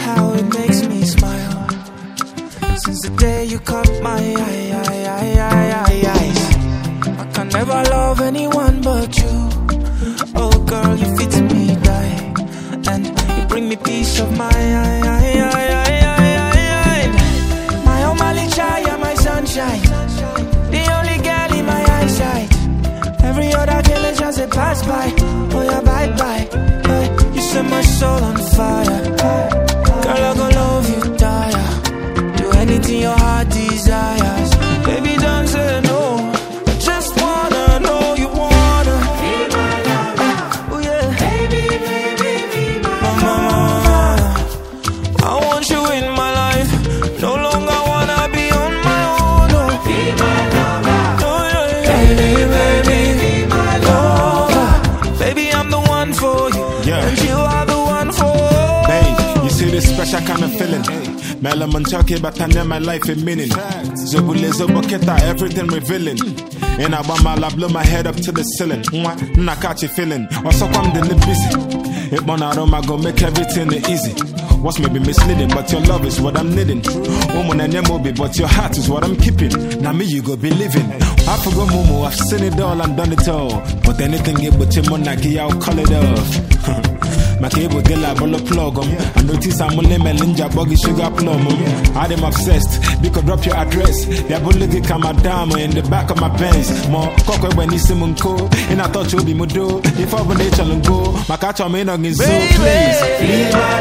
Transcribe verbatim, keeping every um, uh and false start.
how it makes me smile. Since the day you caught my eye, eye, eye, eye, eye, eyes, I can never love anyone but you. Oh girl, you fit me die, and you bring me peace of mind. My oh Malichaya, my sunshine, the only girl in my eyesight. Every other girl is just a pass by. Oh yeah, bye bye. Hey, you set my soul on fire. Girl, I gon' love you, tire. Do anything your heart desires. Baby, don't say no. I just wanna know you wanna be my lover. Oh yeah, baby, baby, be my lover. I want you in my life. No longer wanna be on my own. No, be my lover. Oh yeah, baby, baby, be my lover. Baby, I'm the one for you, yeah. And you are the one for me. Babe, you see this special kind of feeling. Melaman talking but I never my life a meaning. Zobule zoboketa, everything revealing. And I want my love, blow my head up to the ceiling. Nah, catch a feeling. Also, I'm the busy. It one out of my go make everything easy. What's maybe misleading, but your love is what I'm needing. Woman and your movie, but your heart is what I'm keeping. Now me you go believing. I forgot Momo, I've seen it all and done it all. But anything it but your monarchy, I'll call it off. My cable girl, I will plug them. I notice I'm only melinja buggy sugar plum. I'm obsessed. Because drop your address. The bullet come a damo in the back of my Benz. More cocoa when you see Munko. And I thought you'd be Mudo. If I were nature and go, my catch on me on his zoo, please.